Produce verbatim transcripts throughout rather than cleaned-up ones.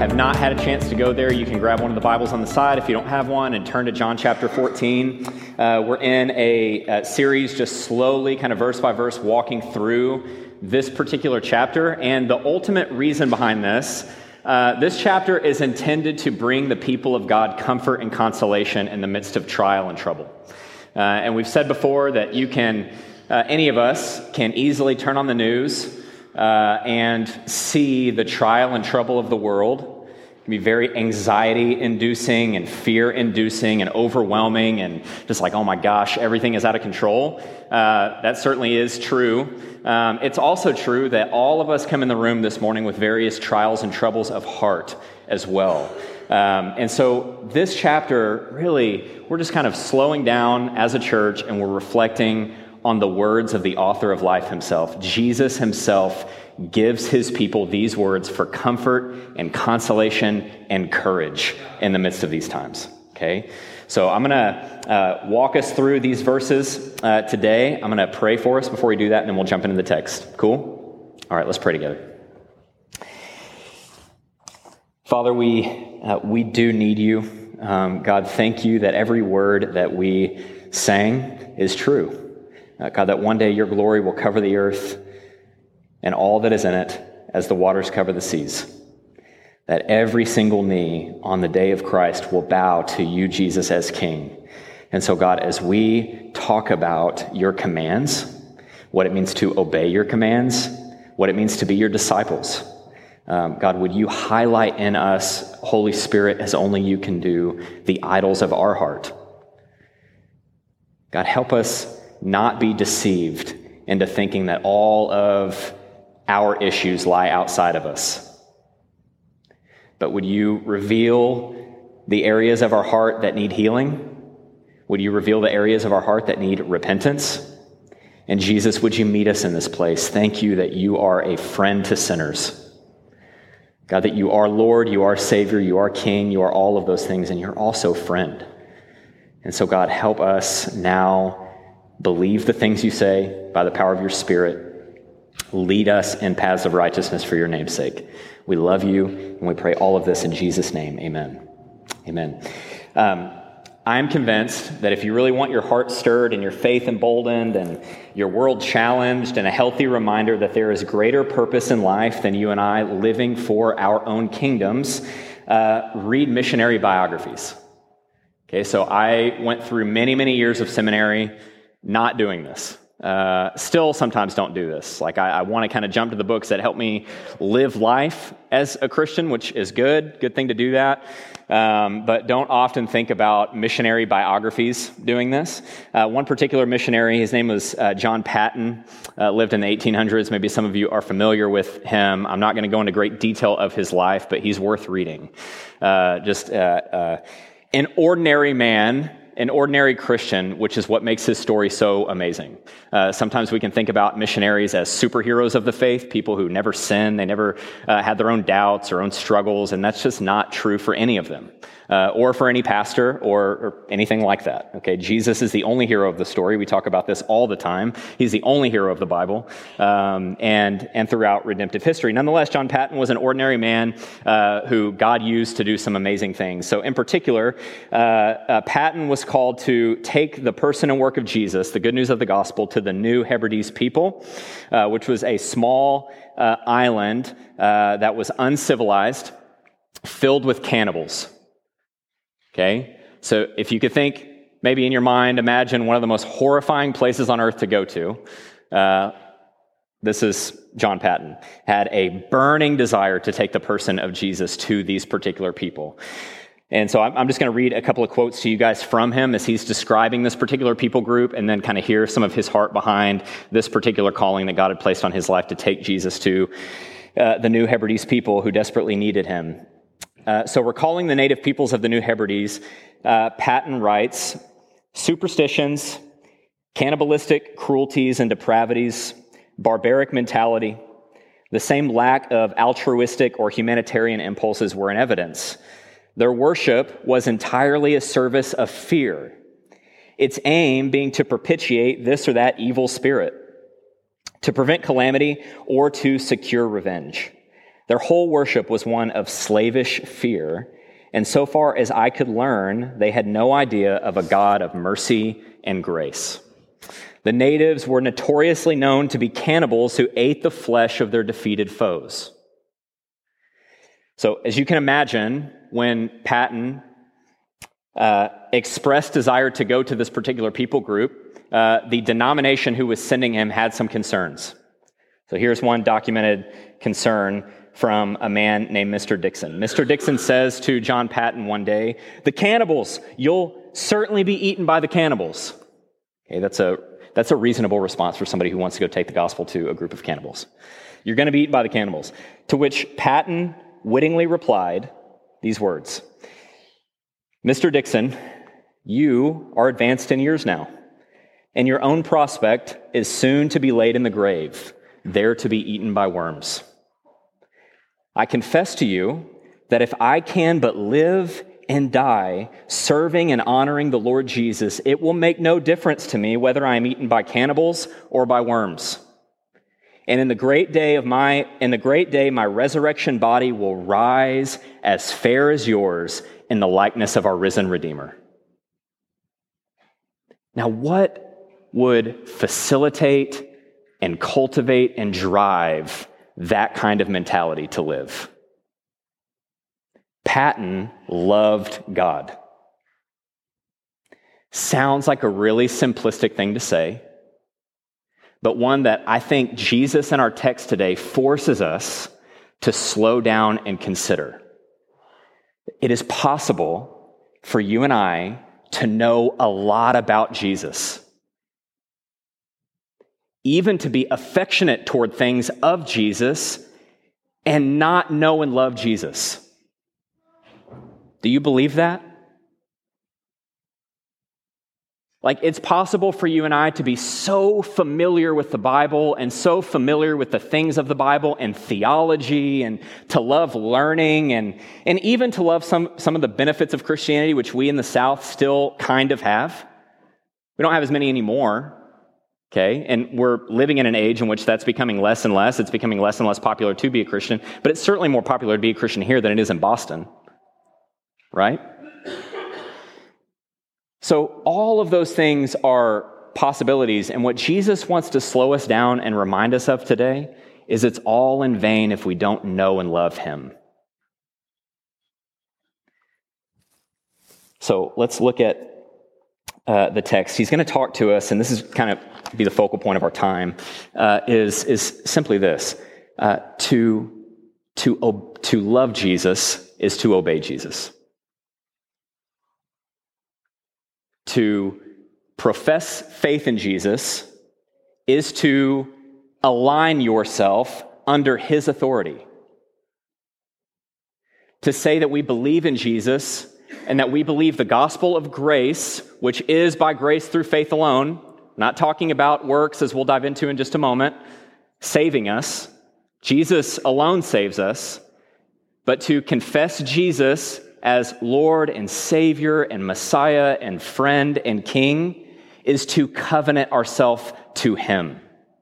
have not had a chance to go there, you can grab one of the Bibles on the side if you don't have one and turn to John chapter fourteen. Uh, we're in a, a series just slowly, kind of verse by verse, walking through this particular chapter. And the ultimate reason behind this, uh, this chapter is intended to bring the people of God comfort and consolation in the midst of trial and trouble. Uh, and we've said before that you can, uh, any of us can easily turn on the news Uh, and see the trial and trouble of the world. It can be very anxiety-inducing and fear-inducing and overwhelming and just like, oh my gosh, everything is out of control. Uh, that certainly is true. Um, it's also true that all of us come in the room this morning with various trials and troubles of heart as well. Um, and so this chapter, really, we're just kind of slowing down as a church and we're reflecting on the words of the author of life himself. Jesus himself gives his people these words for comfort and consolation and courage in the midst of these times, okay? So I'm going to uh, walk us through these verses uh, today. I'm going to pray for us before we do that, and then we'll jump into the text. Cool? All right, let's pray together. Father, we, uh, we do need you. Um, God, thank you that every word that we sang is true. Uh, God, that one day your glory will cover the earth and all that is in it as the waters cover the seas. That every single knee on the day of Christ will bow to you, Jesus, as King. And so, God, as we talk about your commands, what it means to obey your commands, what it means to be your disciples, um, God, would you highlight in us, Holy Spirit, as only you can do, the idols of our heart. God, help us not be deceived into thinking that all of our issues lie outside of us. But would you reveal the areas of our heart that need healing? Would you reveal the areas of our heart that need repentance? And Jesus, would you meet us in this place? Thank you that you are a friend to sinners. God, that you are Lord, you are Savior, you are King, you are all of those things, and you're also friend. And so, God, help us now believe the things you say by the power of your Spirit. Lead us in paths of righteousness for your name's sake. We love you, and we pray all of this in Jesus' name. Amen. Amen. Um, I'm convinced that if you really want your heart stirred and your faith emboldened and your world challenged and a healthy reminder that there is greater purpose in life than you and I living for our own kingdoms, uh, read missionary biographies. Okay, so I went through many, many years of seminary not doing this. Uh, still sometimes don't do this. Like I, I want to kind of jump to the books that help me live life as a Christian, which is good, good thing to do that. Um, but don't often think about missionary biographies doing this. Uh, one particular missionary, his name was uh, John Paton, uh, lived in the eighteen hundreds. Maybe some of you are familiar with him. I'm not going to go into great detail of his life, but he's worth reading. Uh, just uh, uh, an ordinary man, an ordinary Christian, which is what makes his story so amazing. Uh, sometimes we can think about missionaries as superheroes of the faith, people who never sin, they never uh, had their own doubts or own struggles, and that's just not true for any of them, uh, or for any pastor or, or anything like that. Okay, Jesus is the only hero of the story. We talk about this all the time. He's the only hero of the Bible, um, and and throughout redemptive history. Nonetheless, John Paton was an ordinary man uh, who God used to do some amazing things. So in particular, uh, uh, Paton was called to take the person and work of Jesus, the good news of the gospel, to the New Hebrides people, uh, which was a small uh, island uh, that was uncivilized, filled with cannibals. Okay? So if you could think, maybe in your mind, imagine one of the most horrifying places on earth to go to. Uh, this is John Paton, had a burning desire to take the person of Jesus to these particular people. And so I'm just going to read a couple of quotes to you guys from him as he's describing this particular people group, and then kind of hear some of his heart behind this particular calling that God had placed on his life to take Jesus to uh, the New Hebrides people who desperately needed him. Uh, so recalling the native peoples of the New Hebrides, uh, Paton writes, superstitions, cannibalistic cruelties and depravities, barbaric mentality, the same lack of altruistic or humanitarian impulses were in evidence. Their worship was entirely a service of fear, its aim being to propitiate this or that evil spirit, to prevent calamity, or to secure revenge. Their whole worship was one of slavish fear, and so far as I could learn, they had no idea of a God of mercy and grace. The natives were notoriously known to be cannibals who ate the flesh of their defeated foes. So, as you can imagine, when Patton uh, expressed desire to go to this particular people group, uh, the denomination who was sending him had some concerns. So here's one documented concern from a man named Mister Dixon. Mister Dixon says to John Patton one day, "The cannibals, you'll certainly be eaten by the cannibals." Okay, that's a that's a reasonable response for somebody who wants to go take the gospel to a group of cannibals. You're going to be eaten by the cannibals. To which Patton wittingly replied these words, "Mister Dixon, you are advanced in years now, and your own prospect is soon to be laid in the grave, there to be eaten by worms. I confess to you that if I can but live and die serving and honoring the Lord Jesus, it will make no difference to me whether I am eaten by cannibals or by worms. And in the great day of my in the great day my resurrection body will rise as fair as yours in the likeness of our risen Redeemer." Now, what would facilitate and cultivate and drive that kind of mentality to live? Patton loved God. Sounds like a really simplistic thing to say, but one that I think Jesus in our text today forces us to slow down and consider. It is possible for you and I to know a lot about Jesus, even to be affectionate toward things of Jesus and not know and love Jesus. Do you believe that? Like, it's possible for you and I to be so familiar with the Bible and so familiar with the things of the Bible and theology and to love learning and, and even to love some, some of the benefits of Christianity, which we in the South still kind of have. We don't have as many anymore, okay? And we're living in an age in which that's becoming less and less. It's becoming less and less popular to be a Christian, but it's certainly more popular to be a Christian here than it is in Boston, right? So all of those things are possibilities, and what Jesus wants to slow us down and remind us of today is it's all in vain if we don't know and love Him. So let's look at uh, the text. He's going to talk to us, and this is kind of be the focal point of our time, uh, is, is simply this. Uh, to, to, ob- to love Jesus is to obey Jesus. To profess faith in Jesus is to align yourself under His authority. To say that we believe in Jesus and that we believe the gospel of grace, which is by grace through faith alone, not talking about works as we'll dive into in just a moment, saving us. Jesus alone saves us. But to confess Jesus as Lord and Savior and Messiah and friend and King is to covenant ourselves to Him.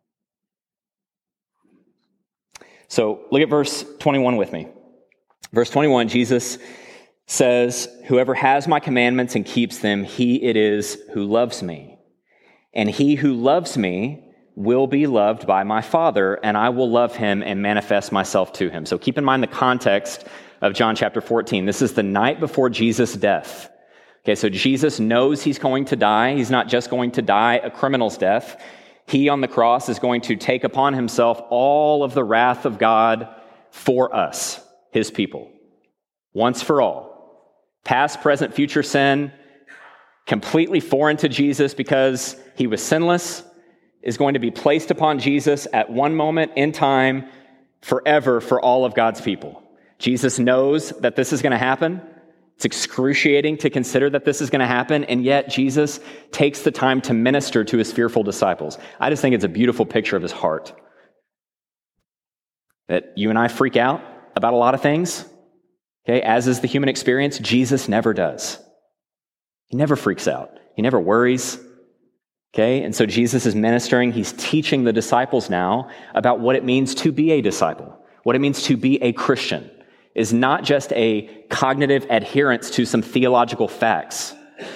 So look at verse twenty-one with me. Verse twenty-one, Jesus says, "Whoever has my commandments and keeps them, he it is who loves me. And he who loves me will be loved by my Father, and I will love him and manifest myself to him." So keep in mind the context of John chapter fourteen. This is the night before Jesus' death. Okay, so Jesus knows he's going to die. He's not just going to die a criminal's death. He on the cross is going to take upon himself all of the wrath of God for us, his people, once for all. Past, present, future sin, completely foreign to Jesus because he was sinless, is going to be placed upon Jesus at one moment in time forever for all of God's people. Jesus knows that this is going to happen. It's excruciating to consider that this is going to happen, and yet Jesus takes the time to minister to his fearful disciples. I just think it's a beautiful picture of his heart. That you and I freak out about a lot of things, okay, as is the human experience. Jesus never does. He never freaks out. He never worries. Okay, and so Jesus is ministering. He's teaching the disciples now about what it means to be a disciple, what it means to be a Christian, is not just a cognitive adherence to some theological facts.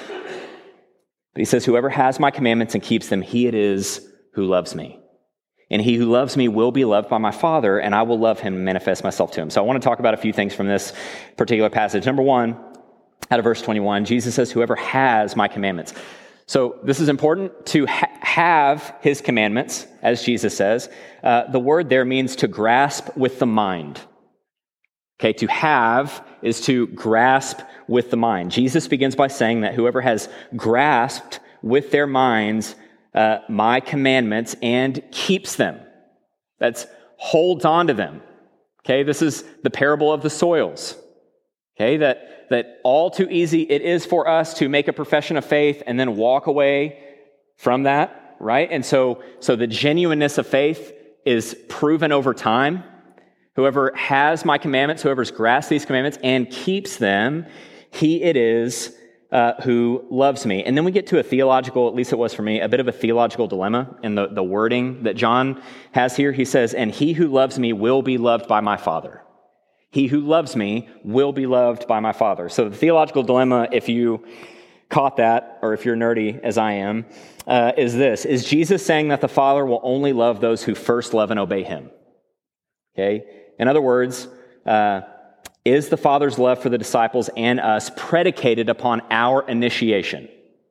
But he says, whoever has my commandments and keeps them, he it is who loves me. And he who loves me will be loved by my Father, and I will love him and manifest myself to him. So I want to talk about a few things from this particular passage. Number one, out of verse twenty-one, Jesus says, whoever has my commandments. So this is important, to ha- have his commandments, as Jesus says. Uh, the word there means to grasp with the mind. Okay, to have is to grasp with the mind. Jesus begins by saying that whoever has grasped with their minds uh, my commandments and keeps them, that's holds on to them. Okay, this is the parable of the soils. Okay, that that all too easy it is for us to make a profession of faith and then walk away from that, right? And so, so the genuineness of faith is proven over time. Whoever has my commandments, whoever's grasped these commandments and keeps them, he it is uh, who loves me. And then we get to a theological, at least it was for me, a bit of a theological dilemma in the, the wording that John has here. He says, and he who loves me will be loved by my Father. He who loves me will be loved by my Father. So the theological dilemma, if you caught that, or if you're nerdy as I am, uh, is this. Is Jesus saying that the Father will only love those who first love and obey him? Okay? In other words, uh, is the Father's love for the disciples and us predicated upon our initiation?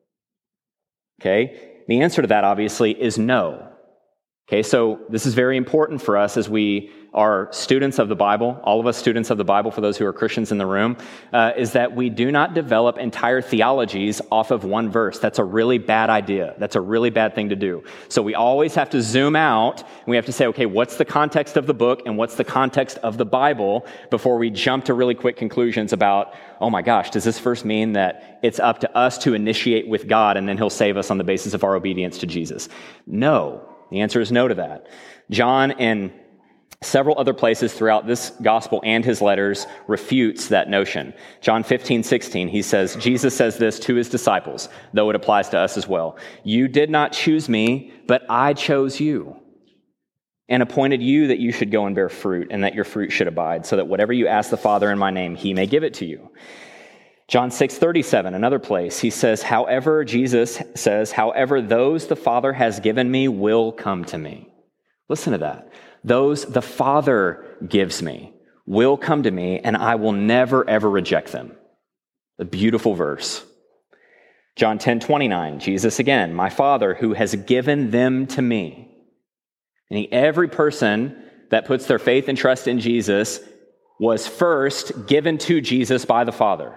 Okay? The answer to that, obviously, is no. Okay, so this is very important for us as we are students of the Bible, all of us students of the Bible, for those who are Christians in the room, uh, is that we do not develop entire theologies off of one verse. That's a really bad idea. That's a really bad thing to do. So we always have to zoom out, and we have to say, okay, what's the context of the book and what's the context of the Bible before we jump to really quick conclusions about, oh my gosh, does this verse mean that it's up to us to initiate with God and then he'll save us on the basis of our obedience to Jesus? No. The answer is no to that. John, in several other places throughout this gospel and his letters, refutes that notion. John fifteen, sixteen, he says, Jesus says this to his disciples, though it applies to us as well. You did not choose me, but I chose you and appointed you that you should go and bear fruit and that your fruit should abide, so that whatever you ask the Father in my name, he may give it to you. John six thirty-seven, another place, he says, however, Jesus says, however, those the Father has given me will come to me. Listen to that. Those the Father gives me will come to me, and I will never, ever reject them. A beautiful verse. John ten twenty-nine, Jesus again, my Father who has given them to me. And every person that puts their faith and trust in Jesus was first given to Jesus by the Father.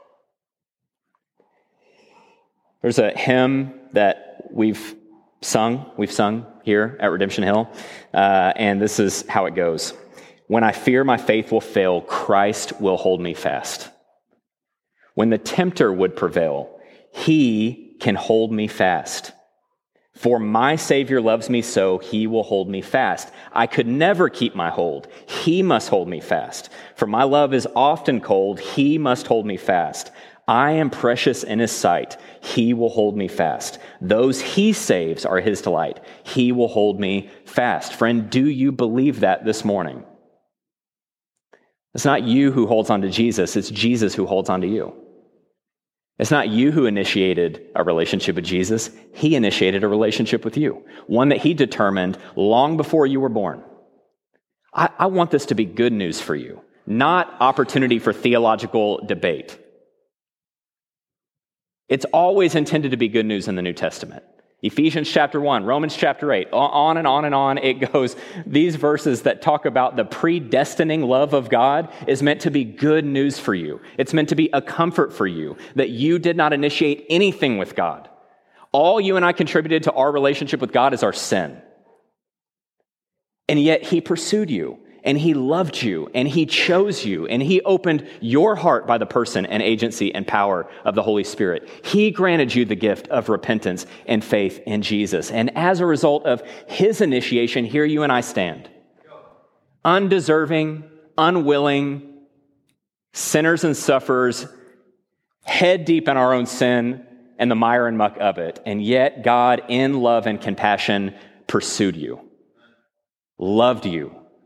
There's a hymn that we've sung, we've sung here at Redemption Hill, uh, and this is how it goes. When I fear my faith will fail, Christ will hold me fast. When the tempter would prevail, he can hold me fast. For my Savior loves me so, he will hold me fast. I could never keep my hold. He must hold me fast. For my love is often cold, he must hold me fast. I am precious in his sight. He will hold me fast. Those he saves are his delight. He will hold me fast. Friend, do you believe that this morning? It's not you who holds on to Jesus. It's Jesus who holds on to you. It's not you who initiated a relationship with Jesus. He initiated a relationship with you, one that he determined long before you were born. I, I want this to be good news for you, not opportunity for theological debate. It's always intended to be good news in the New Testament. Ephesians chapter one, Romans chapter eight, on and on and on it goes. These verses that talk about the predestining love of God is meant to be good news for you. It's meant to be a comfort for you that you did not initiate anything with God. All you and I contributed to our relationship with God is our sin. And yet he pursued you. And he loved you, and he chose you, and he opened your heart by the person and agency and power of the Holy Spirit. He granted you the gift of repentance and faith in Jesus. And as a result of his initiation, here you and I stand. Undeserving, unwilling, sinners and sufferers, head deep in our own sin and the mire and muck of it. And yet God, in love and compassion, pursued you, loved you,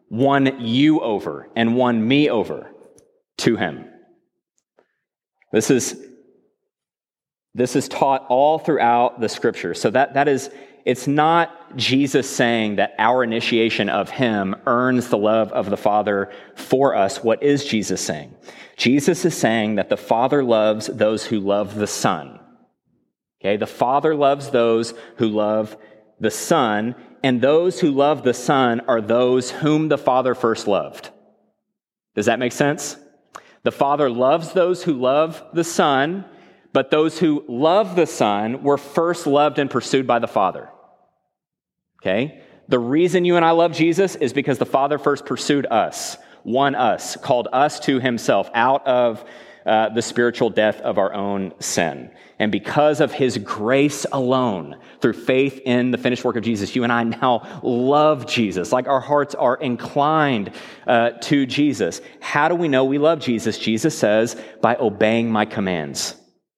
won you over and won me over to him. This is, this is taught all throughout the scripture. So that, that is, it's not Jesus saying that our initiation of him earns the love of the Father for us. What is Jesus saying? Jesus is saying that the Father loves those who love the Son. Okay, the Father loves those who love the Son, and those who love the Son are those whom the Father first loved. Does that make sense? The Father loves those who love the Son, but those who love the Son were first loved and pursued by the Father. Okay? The reason you and I love Jesus is because the Father first pursued us, won us, called us to himself out of uh, the spiritual death of our own sin. And because of his grace alone, through faith in the finished work of Jesus, you and I now love Jesus. Like our hearts are inclined uh, to Jesus. How do we know we love Jesus? Jesus says, by obeying my commands.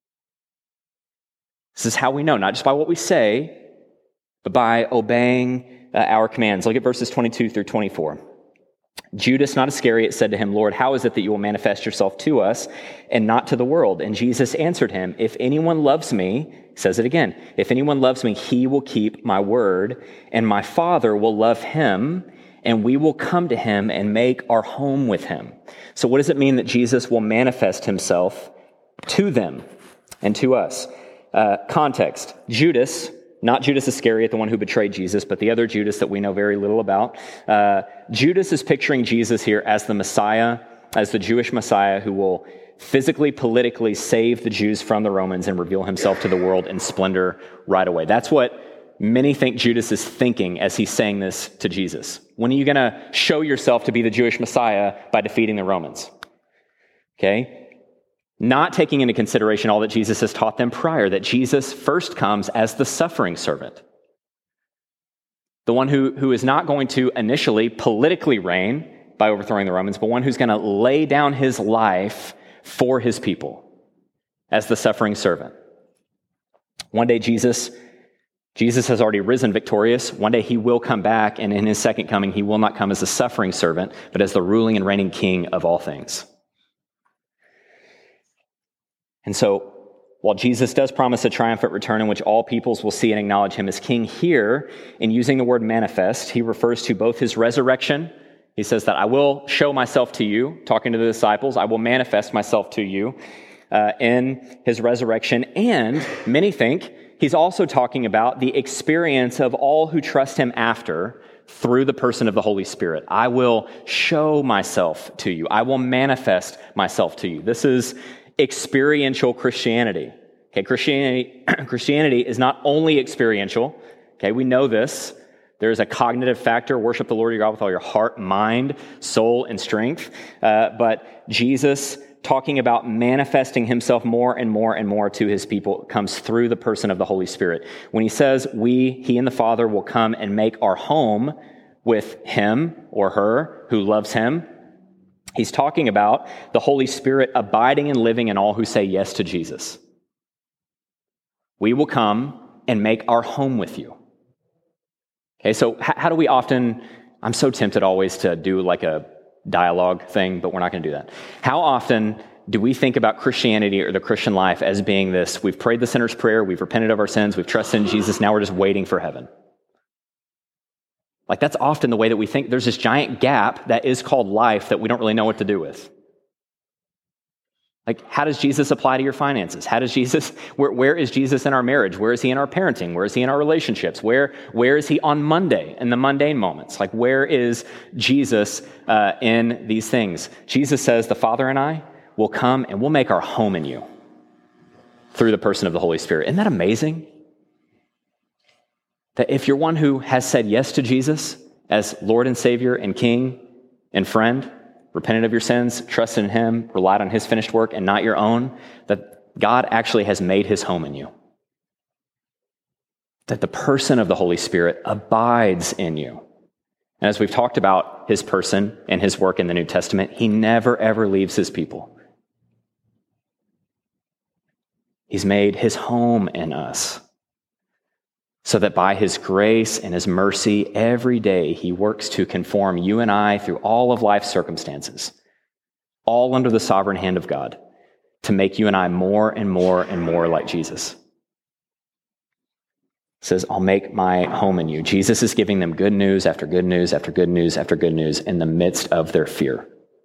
This is how we know, not just by what we say, but by obeying uh, our commands. Look at verses twenty-two through twenty-four. Judas, not Iscariot, said to him, Lord, how is it that you will manifest yourself to us and not to the world? And Jesus answered him, if anyone loves me, says it again, if anyone loves me, he will keep my word, and my Father will love him, and we will come to him and make our home with him. So what does it mean that Jesus will manifest himself to them and to us? Uh, context, Judas, not Judas Iscariot, the one who betrayed Jesus, but the other Judas that we know very little about. Uh, Judas is picturing Jesus here as the Messiah, as the Jewish Messiah who will physically, politically save the Jews from the Romans and reveal himself to the world in splendor right away. That's what many think Judas is thinking as he's saying this to Jesus. When are you going to show yourself to be the Jewish Messiah? By defeating the Romans. Okay? Not taking into consideration all that Jesus has taught them prior, that Jesus first comes as the suffering servant. The one who, who is not going to initially politically reign by overthrowing the Romans, but one who's going to lay down his life for his people as the suffering servant. One day Jesus, Jesus has already risen victorious. One day he will come back, and in his second coming, he will not come as a suffering servant, but as the ruling and reigning king of all things. And so, while Jesus does promise a triumphant return in which all peoples will see and acknowledge him as king, here, in using the word manifest, he refers to both his resurrection. He says that I will show myself to you, talking to the disciples, I will manifest myself to you uh, in his resurrection. And many think he's also talking about the experience of all who trust him after through the person of the Holy Spirit. I will show myself to you. I will manifest myself to you. This is experiential Christianity. Okay, Christianity, Christianity is not only experiential. Okay, we know this. There's a cognitive factor. Worship the Lord your God with all your heart, mind, soul, and strength. Uh, but Jesus, talking about manifesting himself more and more and more to his people, comes through the person of the Holy Spirit. When he says we, he and the Father, will come and make our home with him or her who loves him, he's talking about the Holy Spirit abiding and living in all who say yes to Jesus. We will come and make our home with you. Okay, so h- how do we often, I'm so tempted always to do like a dialogue thing, but we're not going to do that. How often do we think about Christianity or the Christian life as being this, we've prayed the sinner's prayer, we've repented of our sins, we've trusted in Jesus, now we're just waiting for heaven? Like, that's often the way that we think. There's this giant gap that is called life that we don't really know what to do with. Like, how does Jesus apply to your finances? How does Jesus, where, where is Jesus in our marriage? Where is he in our parenting? Where is he in our relationships? Where, where is he on Monday in the mundane moments? Like, where is Jesus uh, in these things? Jesus says, the Father and I will come and we'll make our home in you through the person of the Holy Spirit. Isn't that amazing? That if you're one who has said yes to Jesus as Lord and Savior and King and friend, repented of your sins, trusted in him, relied on his finished work and not your own, that God actually has made his home in you. That the person of the Holy Spirit abides in you. And as we've talked about his person and his work in the New Testament, he never, ever leaves his people. He's made his home in us. so that by his grace and his mercy, every day he works to conform you and I through all of life's circumstances, all under the sovereign hand of God, to make you and I more and more and more like Jesus. It says, I'll make my home in you. Jesus is giving them good news after good news after good news after good news in the midst of their fear.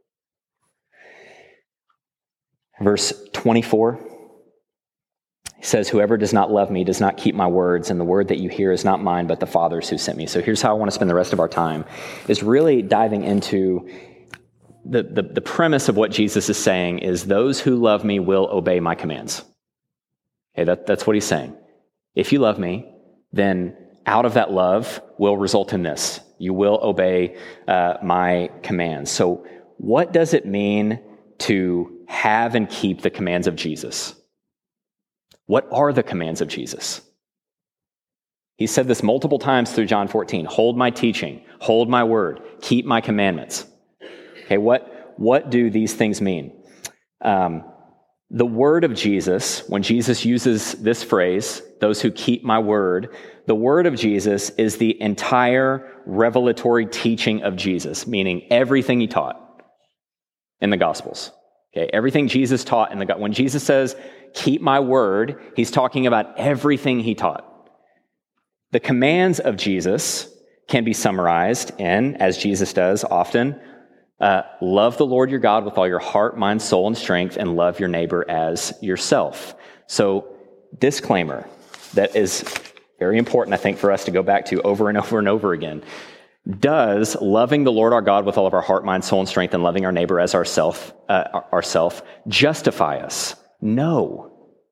Verse twenty-four, he says, whoever does not love me does not keep my words, and the word that you hear is not mine, but the Father's who sent me. So here's how I want to spend the rest of our time, is really diving into the, the, the premise of what Jesus is saying is those who love me will obey my commands. Okay, that, that's what he's saying. If you love me, then out of that love will result in this. You will obey uh, my commands. So what does it mean to have and keep the commands of Jesus? What are the commands of Jesus? He said this multiple times through John fourteen. Hold my teaching, hold my word, keep my commandments. Okay, what, what do these things mean? Um, the word of Jesus, when Jesus uses this phrase, those who keep my word, the word of Jesus is the entire revelatory teaching of Jesus, meaning everything he taught in the Gospels. Okay, everything Jesus taught in the when Jesus says, keep my word, he's talking about everything he taught. The commands of Jesus can be summarized in, as Jesus does often, uh, love the Lord your God with all your heart, mind, soul, and strength, and love your neighbor as yourself. So, disclaimer that is very important, I think, for us to go back to over and over and over again. Does loving the Lord our God with all of our heart, mind, soul, and strength, and loving our neighbor as ourself, uh, ourself justify us? No.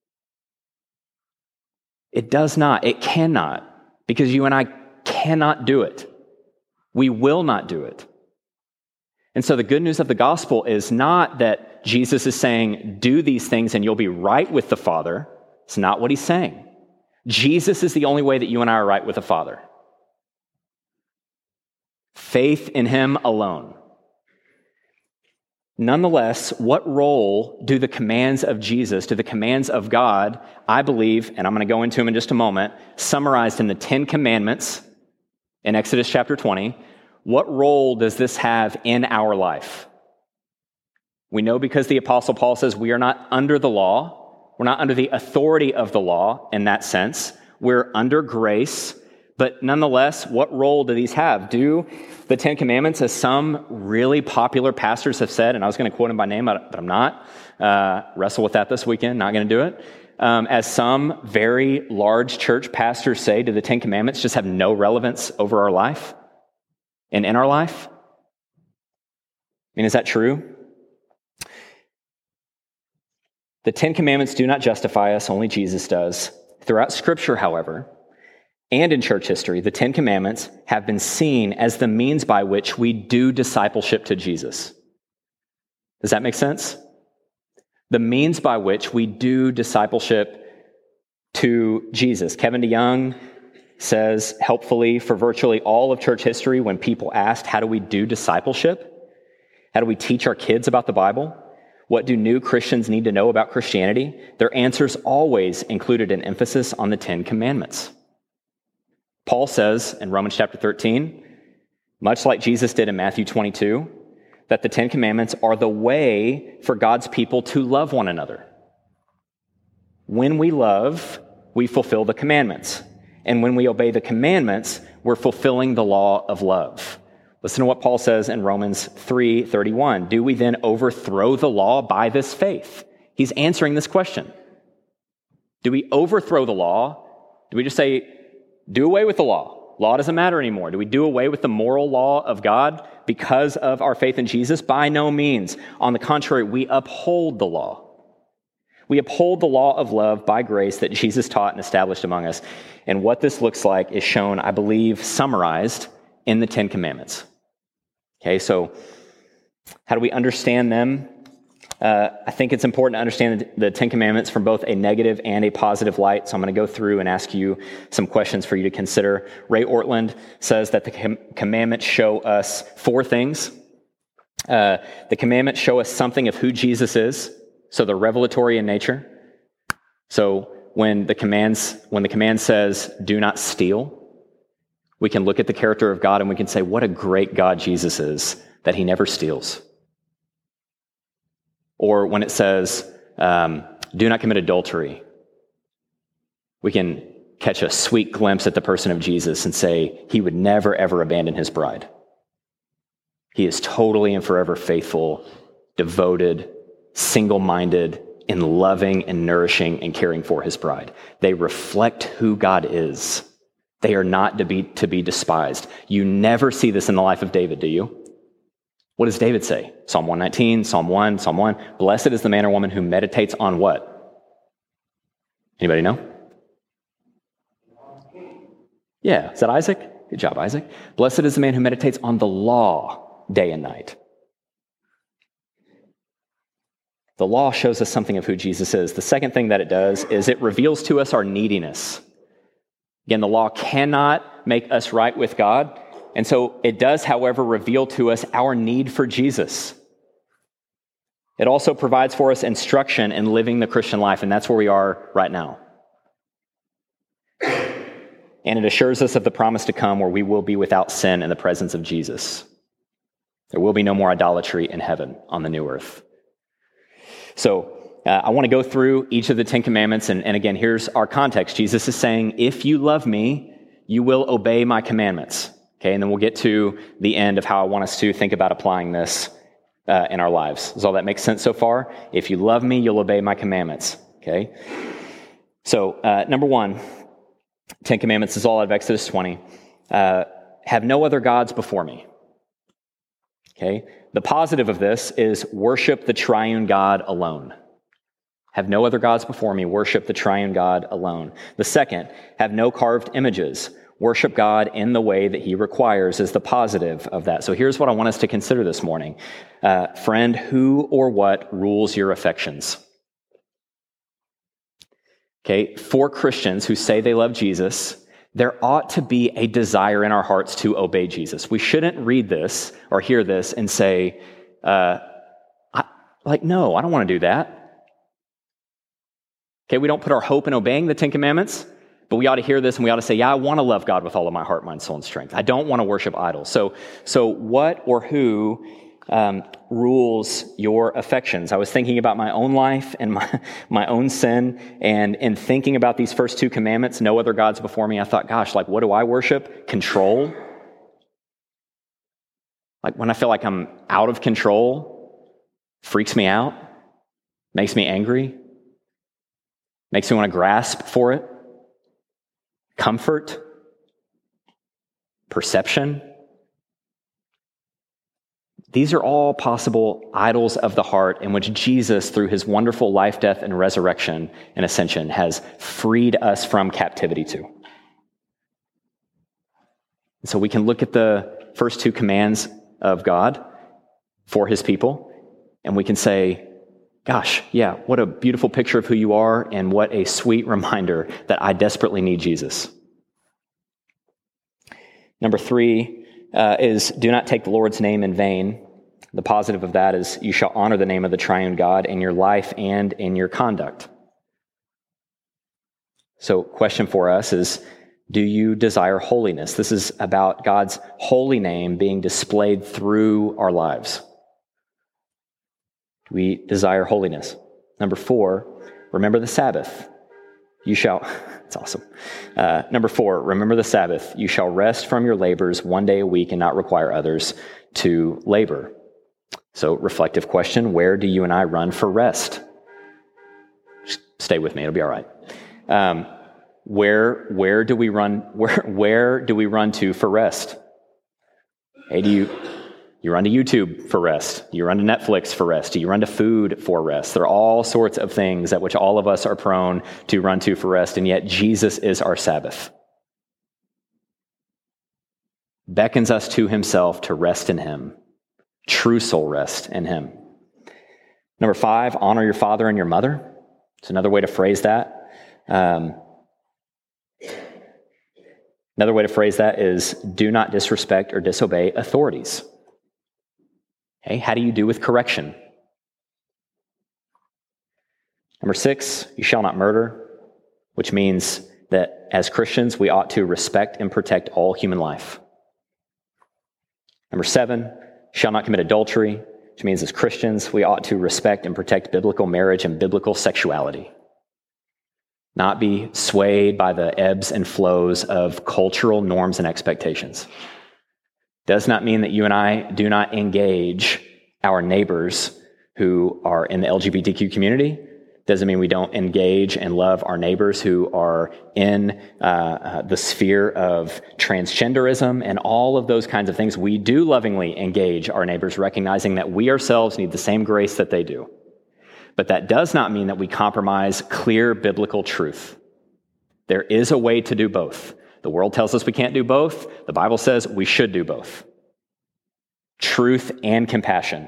It does not. It cannot. Because you and I cannot do it. We will not do it. And so the good news of the gospel is not that Jesus is saying, do these things and you'll be right with the Father. It's not what he's saying. Jesus is the only way that you and I are right with the Father. Faith in him alone. Nonetheless, what role do the commands of Jesus, do the commands of God, I believe, and I'm going to go into them in just a moment, summarized in the Ten Commandments in Exodus chapter twenty, what role does this have in our life? We know because the Apostle Paul says we are not under the law. We're not under the authority of the law in that sense. We're under grace. But nonetheless, what role do these have? Do the Ten Commandments, as some really popular pastors have said, and I was going to quote them by name, but I'm not, uh, wrestle with that this weekend, not going to do it. Um, as some very large church pastors say, do the Ten Commandments just have no relevance over our life and in our life? I mean, is that true? The Ten Commandments do not justify us, only Jesus does. Throughout Scripture, however, and in church history, the Ten Commandments have been seen as the means by which we do discipleship to Jesus. Does that make sense? The means by which we do discipleship to Jesus. Kevin DeYoung says helpfully for virtually all of church history, when people asked, how do we do discipleship? How do we teach our kids about the Bible? What do new Christians need to know about Christianity? Their answers always included an emphasis on the Ten Commandments. Paul says in Romans chapter thirteen, much like Jesus did in Matthew twenty-two, that the Ten Commandments are the way for God's people to love one another. When we love, we fulfill the commandments. And when we obey the commandments, we're fulfilling the law of love. Listen to what Paul says in Romans three thirty-one. Do we then overthrow the law by this faith? He's answering this question. Do we overthrow the law? Do we just say, do away with the law? Law doesn't matter anymore. Do we do away with the moral law of God because of our faith in Jesus? By no means. On the contrary, we uphold the law. We uphold the law of love by grace that Jesus taught and established among us. And what this looks like is shown, I believe, summarized in the Ten Commandments. Okay, so how do we understand them? Uh, I think it's important to understand the Ten Commandments from both a negative and a positive light. So I'm going to go through and ask you some questions for you to consider. Ray Ortland says that the com- commandments show us four things. Uh, the commandments show us something of who Jesus is. So they're revelatory in nature. So when the commands, when the command says, do not steal, we can look at the character of God and we can say, what a great God Jesus is, that he never steals. Or when it says, um, do not commit adultery, we can catch a sweet glimpse at the person of Jesus and say, he would never, ever abandon his bride. He is totally and forever faithful, devoted, single-minded, in loving and nourishing and caring for his bride. They reflect who God is. They are not to be, to be despised. You never see this in the life of David, do you? What does David say? Psalm one nineteen, Psalm one, Psalm one. Blessed is the man or woman who meditates on what? Anybody know? Yeah, is that Isaac? Good job, Isaac. Blessed is the man who meditates on the law day and night. The law shows us something of who Jesus is. The second thing that it does is it reveals to us our neediness. Again, the law cannot make us right with God. And so it does, however, reveal to us our need for Jesus. It also provides for us instruction in living the Christian life, and that's where we are right now. And it assures us of the promise to come where we will be without sin in the presence of Jesus. There will be no more idolatry in heaven on the new earth. So uh, I want to go through each of the Ten Commandments. And, and again, here's our context. Jesus is saying, if you love me, you will obey my commandments. Okay, and then we'll get to the end of how I want us to think about applying this uh, in our lives. Does all that make sense so far? If you love me, you'll obey my commandments. Okay. So uh, number one, Ten Commandments is all out of Exodus twenty. Uh, have no other gods before me. Okay. The positive of this is worship the triune God alone. Have no other gods before me. Worship the triune God alone. The second, have no carved images. Worship God in the way that he requires is the positive of that. So here's what I want us to consider this morning. Uh, friend, who or what rules your affections? Okay, for Christians who say they love Jesus, there ought to be a desire in our hearts to obey Jesus. We shouldn't read this or hear this and say, uh, I, like, no, I don't want to do that. Okay, we don't put our hope in obeying the Ten Commandments, but we ought to hear this and we ought to say, yeah, I want to love God with all of my heart, mind, soul, and strength. I don't want to worship idols. So, so what or who um, rules your affections? I was thinking about my own life and my, my own sin, and in thinking about these first two commandments, no other gods before me, I thought, gosh, like, what do I worship? Control. Like, when I feel like I'm out of control, freaks me out, makes me angry, makes me want to grasp for it. Comfort, perception. These are all possible idols of the heart in which Jesus, through his wonderful life, death, and resurrection and ascension, has freed us from captivity to. And so we can look at the first two commands of God for his people, and we can say, gosh, yeah, what a beautiful picture of who you are, and what a sweet reminder that I desperately need Jesus. Number three uh, is do not take the Lord's name in vain. The positive of that is you shall honor the name of the triune God in your life and in your conduct. So question for us is, do you desire holiness? This is about God's holy name being displayed through our lives. We desire holiness. Number four, remember the Sabbath. You shall, it's awesome. Uh, number four, remember the Sabbath. You shall rest from your labors one day a week and not require others to labor. So, reflective question, where do you and I run for rest? Just stay with me, it'll be all right. Um, where where do we run, where where do we run to for rest? Hey, do you... You run to YouTube for rest. You run to Netflix for rest. You run to food for rest. There are all sorts of things at which all of us are prone to run to for rest, and yet Jesus is our Sabbath. Beckons us to himself to rest in him. True soul rest in him. Number five, honor your father and your mother. It's another way to phrase that. Um, another way to phrase that is do not disrespect or disobey authorities. Okay, how do you do with correction? Number six, you shall not murder. which means that as Christians, we ought to respect and protect all human life. Number seven, shall not commit adultery, which means as Christians, we ought to respect and protect biblical marriage and biblical sexuality. Not be swayed by the ebbs and flows of cultural norms and expectations. Does not mean that you and I do not engage our neighbors who are in the L G B T Q community. Doesn't mean we don't engage and love our neighbors who are in uh, uh, the sphere of transgenderism and all of those kinds of things. We do lovingly engage our neighbors, recognizing that we ourselves need the same grace that they do. But that does not mean that we compromise clear biblical truth. There is a way to do both. The world tells us we can't do both. The Bible says we should do both. Truth and compassion.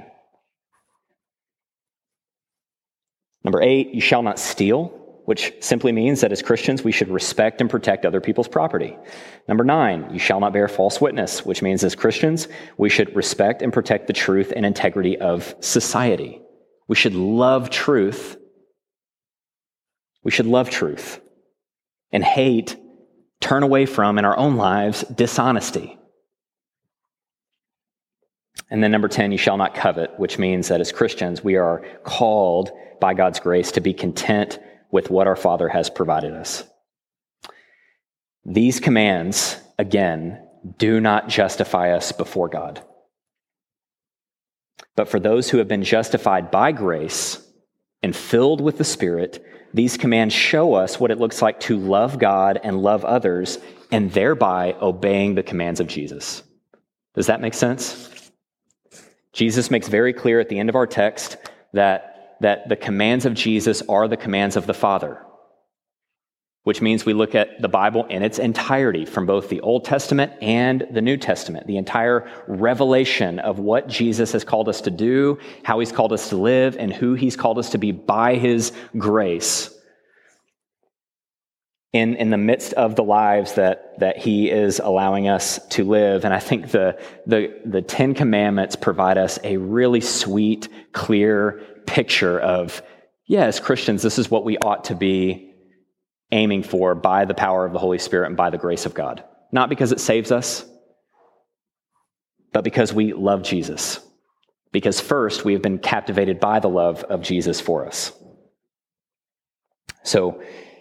Number eight, you shall not steal, which simply means that as Christians, we should respect and protect other people's property. Number nine, you shall not bear false witness, which means as Christians, we should respect and protect the truth and integrity of society. We should love truth. We should love truth and hate, turn away from in our own lives, dishonesty. And then number ten, you shall not covet, which means that as Christians, we are called by God's grace to be content with what our Father has provided us. These commands, again, do not justify us before God. But for those who have been justified by grace and filled with the Spirit, these commands show us what it looks like to love God and love others, and thereby obeying the commands of Jesus. Does that make sense? Jesus makes very clear at the end of our text that, that the commands of Jesus are the commands of the Father, which means we look at the Bible in its entirety, from both the Old Testament and the New Testament, the entire revelation of what Jesus has called us to do, how he's called us to live, and who he's called us to be by his grace in, in the midst of the lives that, that he is allowing us to live. And I think the, the, the Ten Commandments provide us a really sweet, clear picture of, yeah, as Christians, this is what we ought to be aiming for by the power of the Holy Spirit and by the grace of God. Not because it saves us, but because we love Jesus. Because first, we have been captivated by the love of Jesus for us. So,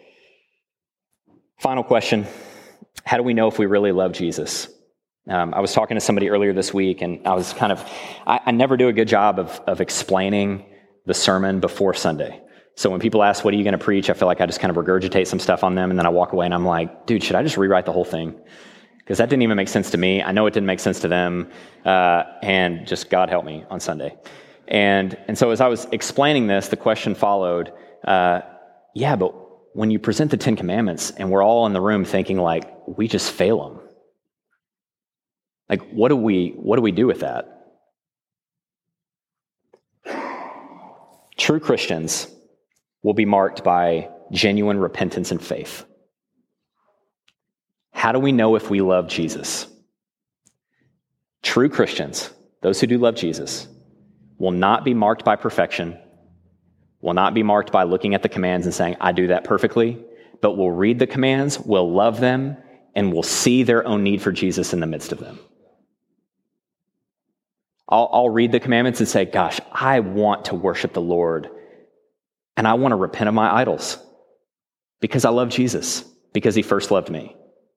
final question. How do we know if we really love Jesus? Um, I was talking to somebody earlier this week, and I was kind of, I, I never do a good job of, of explaining the sermon before Sunday. So when people ask, what are you going to preach? I feel like I just kind of regurgitate some stuff on them, and then I walk away and I'm like, dude, should I just rewrite the whole thing? Because that didn't even make sense to me. I know it didn't make sense to them, uh, and just God help me on Sunday. And and so as I was explaining this, the question followed, uh, yeah, but when you present the Ten Commandments and we're all in the room thinking like, we just fail them. Like, what do we, what do we do with that? True Christians will be marked by genuine repentance and faith. How do we know if we love Jesus? True Christians, those who do love Jesus, will not be marked by perfection, will not be marked by looking at the commands and saying, I do that perfectly, but will read the commands, will love them, and will see their own need for Jesus in the midst of them. I'll, I'll read the commandments and say, gosh, I want to worship the Lord, and I want to repent of my idols because I love Jesus, because he first loved me.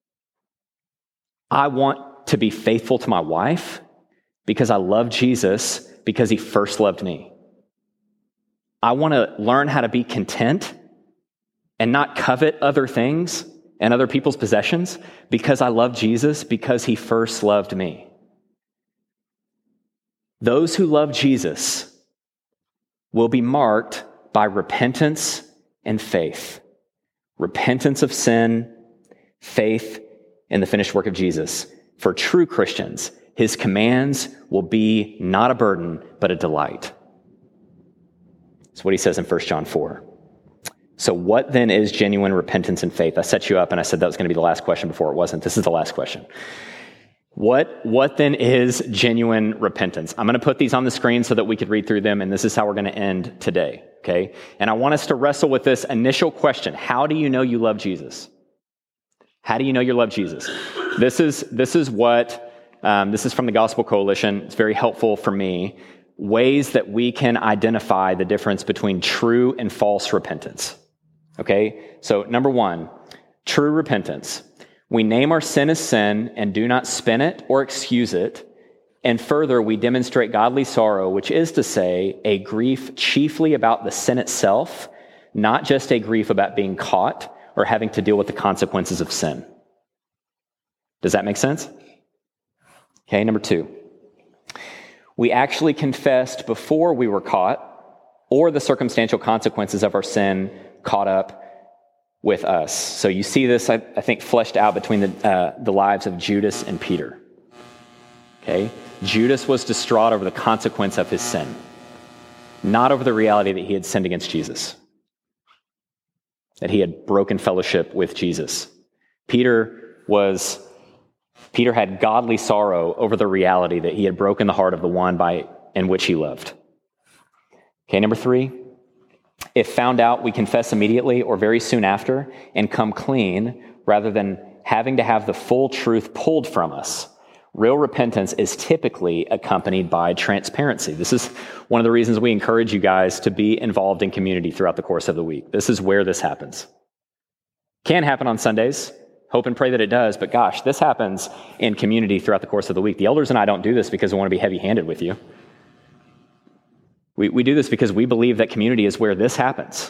I want to be faithful to my wife because I love Jesus, because he first loved me. I want to learn how to be content and not covet other things and other people's possessions because I love Jesus, because he first loved me. Those who love Jesus will be marked by repentance and faith. Repentance of sin, faith in the finished work of Jesus. For true Christians, his commands will be not a burden, but a delight. That's what he says in First John four. So what then is genuine repentance and faith? I set you up and I said that was going to be the last question before it wasn't. This is the last question. What, what then is genuine repentance? I'm going to put these on the screen so that we could read through them, and this is how we're going to end today, okay? And I want us to wrestle with this initial question. How do you know you love Jesus? How do you know you love Jesus? This is, this is what, um, this is from the Gospel Coalition. It's very helpful for me. Ways that we can identify the difference between true and false repentance. Okay? So number one, true repentance. We name our sin as sin and do not spin it or excuse it. And further, we demonstrate godly sorrow, which is to say, a grief chiefly about the sin itself, not just a grief about being caught or having to deal with the consequences of sin. Does that make sense? Okay, number two. We actually confessed before we were caught, or the circumstantial consequences of our sin caught up with us. So you see this, I, I think, fleshed out between the, uh, the lives of Judas and Peter. Okay? Judas was distraught over the consequence of his sin, not over the reality that he had sinned against Jesus, that he had broken fellowship with Jesus. Peter was, Peter had godly sorrow over the reality that he had broken the heart of the one by in which he loved. Okay, number three, if found out, we confess immediately or very soon after and come clean rather than having to have the full truth pulled from us. Real repentance is typically accompanied by transparency. This is one of the reasons we encourage you guys to be involved in community throughout the course of the week. This is where this happens. Can happen on Sundays. Hope and pray that it does, but gosh, this happens in community throughout the course of the week. The elders and I don't do this because we want to be heavy-handed with you. We, we do this because we believe that community is where this happens.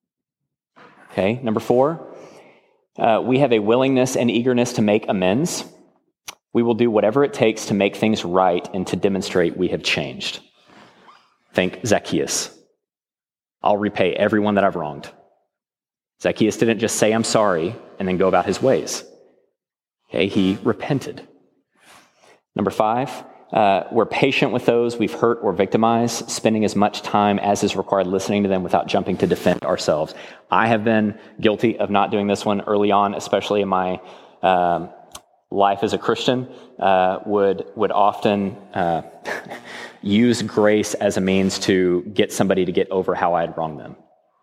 Okay, number four, uh, we have a willingness and eagerness to make amends. We will do whatever it takes to make things right and to demonstrate we have changed. Think Zacchaeus. I'll repay everyone that I've wronged. Zacchaeus didn't just say, I'm sorry, and then go about his ways. Okay, he repented. Number five, uh, we're patient with those we've hurt or victimized, spending as much time as is required listening to them without jumping to defend ourselves. I have been guilty of not doing this one early on, especially in my um, life as a Christian, uh, would would often uh, use grace as a means to get somebody to get over how I had wronged them.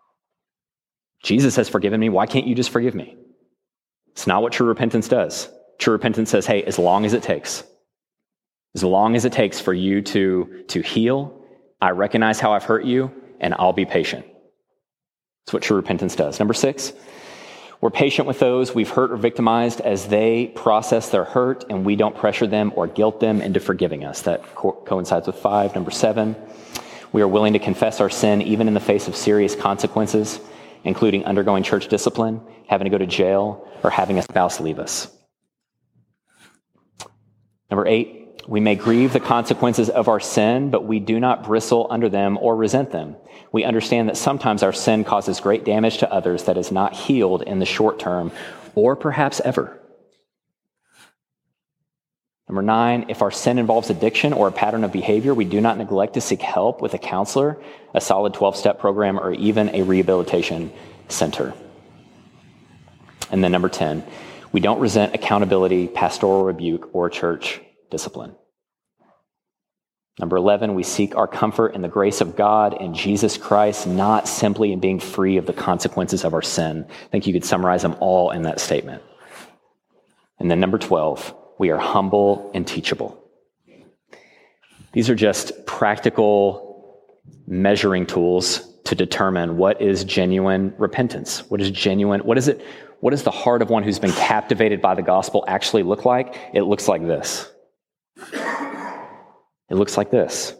Jesus has forgiven me. Why can't you just forgive me? It's not what true repentance does. True repentance says, hey, as long as it takes, as long as it takes for you to, to heal, I recognize how I've hurt you, and I'll be patient. That's what true repentance does. Number six, we're patient with those we've hurt or victimized as they process their hurt, and we don't pressure them or guilt them into forgiving us. That co- coincides with five. Number seven, we are willing to confess our sin even in the face of serious consequences, including undergoing church discipline, having to go to jail, or having a spouse leave us. Number eight, we may grieve the consequences of our sin, but we do not bristle under them or resent them. We understand that sometimes our sin causes great damage to others that is not healed in the short term, or perhaps ever. Number nine, if our sin involves addiction or a pattern of behavior, we do not neglect to seek help with a counselor, a solid twelve-step program, or even a rehabilitation center. And then number ten, we don't resent accountability, pastoral rebuke, or church discipline. Number eleven, we seek our comfort in the grace of God in Jesus Christ, not simply in being free of the consequences of our sin. I think you could summarize them all in that statement. And then number twelve, we are humble and teachable. These are just practical measuring tools to determine what is genuine repentance. What is genuine? What is it? What does the heart of one who's been captivated by the gospel actually look like? It looks like this. It looks like this.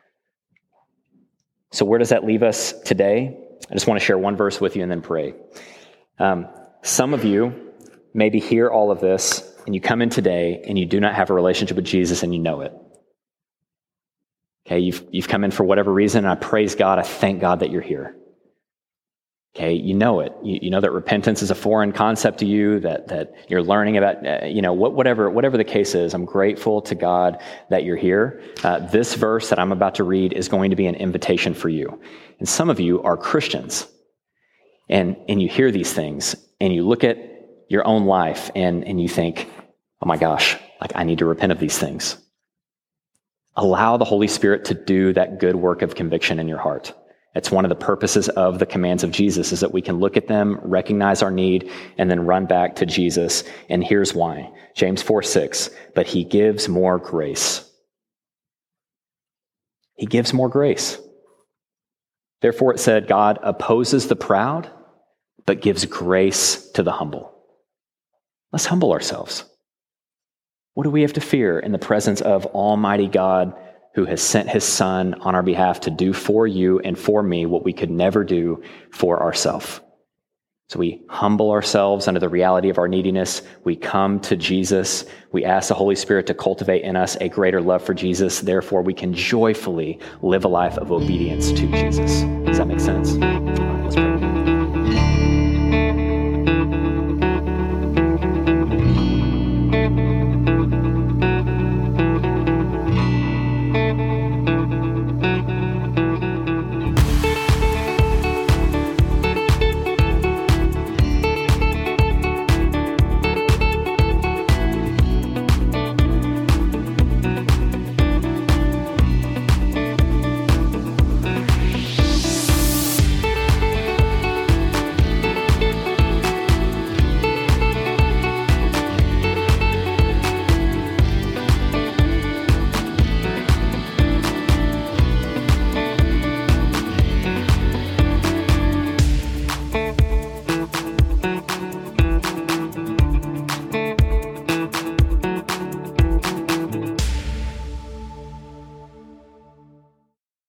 So where does that leave us today? I just want to share one verse with you and then pray. Um, some of you maybe hear all of this and you come in today and you do not have a relationship with Jesus and you know it. Okay, you've, you've come in for whatever reason, and I praise God, I thank God that you're here. Okay, you know it. You, you know that repentance is a foreign concept to you, that that you're learning about, uh, you know, what, whatever whatever the case is. I'm grateful to God that you're here. Uh, this verse that I'm about to read is going to be an invitation for you. And some of you are Christians, and and you hear these things, and you look at your own life, and and you think, oh my gosh, like I need to repent of these things. Allow the Holy Spirit to do that good work of conviction in your heart. It's one of the purposes of the commands of Jesus, is that we can look at them, recognize our need, and then run back to Jesus. And here's why. James four six, but he gives more grace. He gives more grace. Therefore it said, God opposes the proud, but gives grace to the humble. Let's humble ourselves. What do we have to fear in the presence of Almighty God, who has sent his Son on our behalf to do for you and for me what we could never do for ourselves? So we humble ourselves under the reality of our neediness. We come to Jesus. We ask the Holy Spirit to cultivate in us a greater love for Jesus. Therefore, we can joyfully live a life of obedience to Jesus. Does that make sense? All right, let's pray.